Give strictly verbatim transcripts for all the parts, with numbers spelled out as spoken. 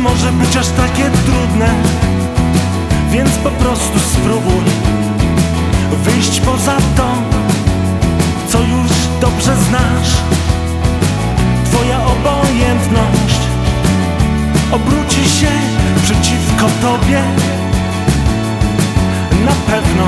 może być aż takie trudne, więc po prostu spróbuj wyjść poza to, co już dobrze znasz. Twoja obojętność obróci się przeciwko tobie na pewno.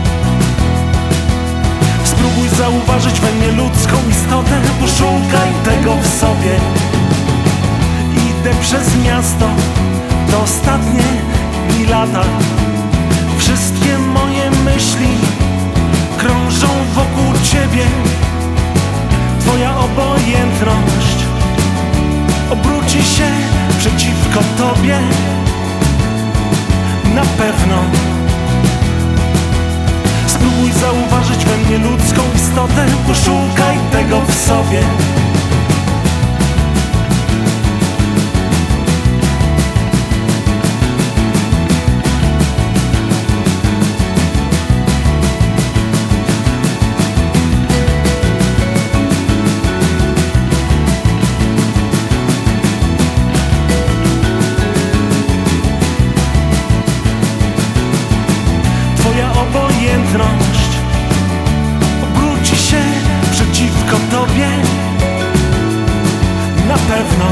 Spróbuj zauważyć we mnie ludzką istotę, poszukaj tego w sobie. Idę przez miasto, to ostatnie dni lata. Wszystkie moje myśli krążą wokół ciebie. Twoja obojętność obróci się przeciwko tobie na pewno. Spróbuj zauważyć we mnie ludzką istotę, poszukaj tego w sobie. Obojętność obróci się przeciwko tobie na pewno.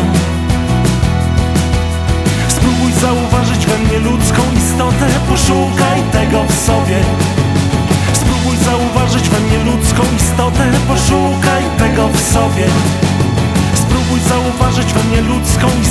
Spróbuj zauważyć we mnie ludzką istotę, poszukaj tego w sobie. Spróbuj zauważyć we mnie ludzką istotę, poszukaj tego w sobie. Spróbuj zauważyć we mnie ludzką